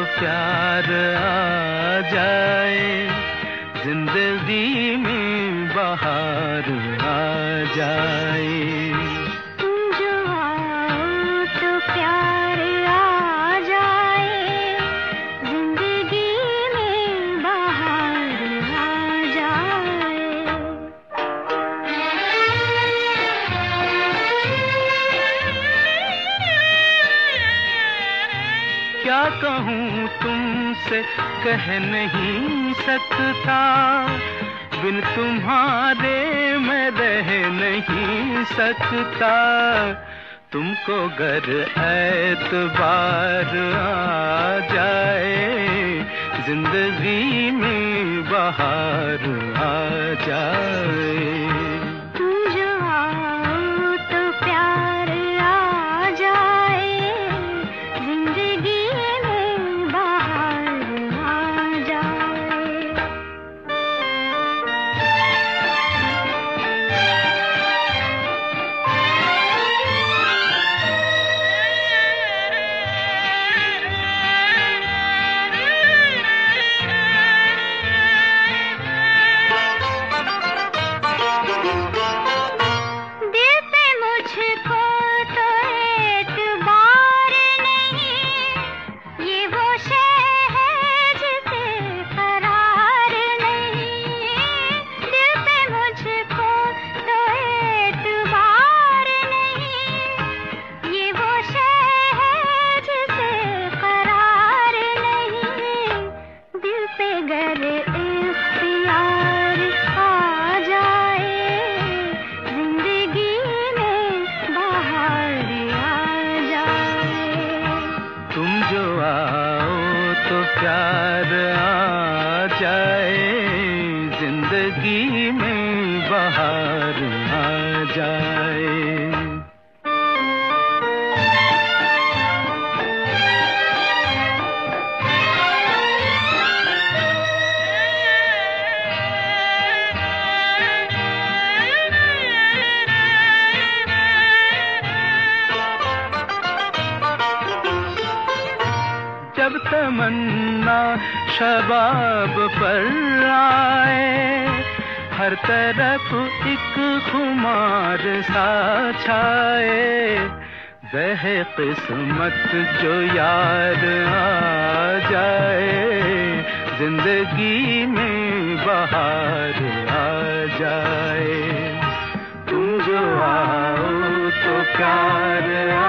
प्यार आ जाए, जिंदगी में बहार आ जाए। तुम जो आओ तो प्यार आ जाए, जिंदगी में बहार आ जाए। क्या कहूँ तुमसे कह नहीं सकता, बिन तुम्हारे मैं रह नहीं सकता। तुमको गर एतबार आ जाए, जिंदगी में बहार आ जाए। तुम जो आओ तो प्यार आ जाए, जिंदगी में बहार आ जाए। प्यार आ जाए, जिंदगी में बहार आ जाए। जब तमन्ना शबाब पर आए, हर तरफ एक खुमार सा छाए। वह किस्मत जो यार आ जाए, जिंदगी में बहार आ जाए। तुम जो आओ तो प्यार